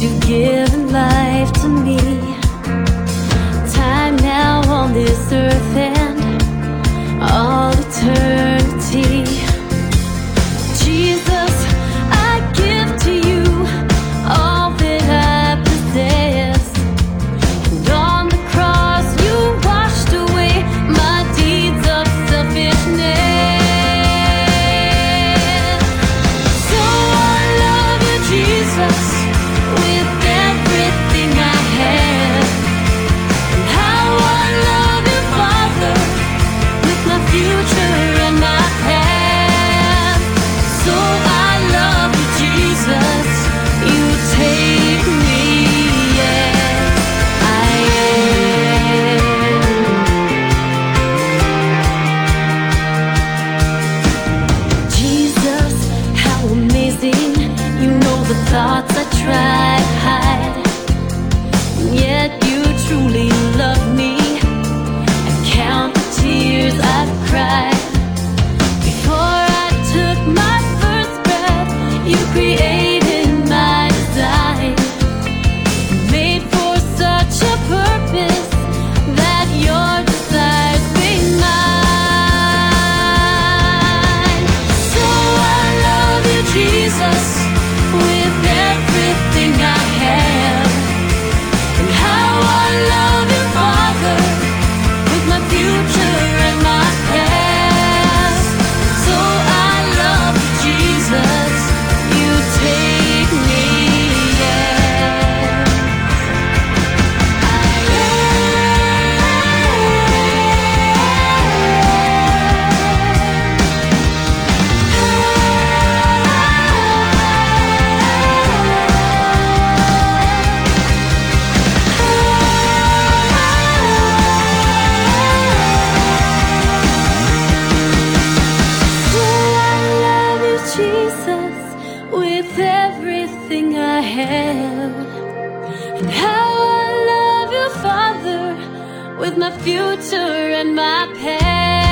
You've given life to me. Time now on this earth and all eternity. Jesus, I give to you all that I possess. And on the cross you washed away my deeds of selfishness. So I love you, Jesus, with everything I have. And how I love you, Father, with my future and my past. So I love you, Jesus, you take me as I am. Jesus, how amazing. You know the thoughts I try to hide, and yet you truly love me. I count the tears I've cried. Before I took my first breath, you created my design, made for such a purpose that your desires be mine. So I love you, Jesus, with everything I have. And how I love you, Father, with my future and my past. So I love you, Jesus, you take me as I love you, Jesus, with everything I have. And how I love you, Father, with my future and my past.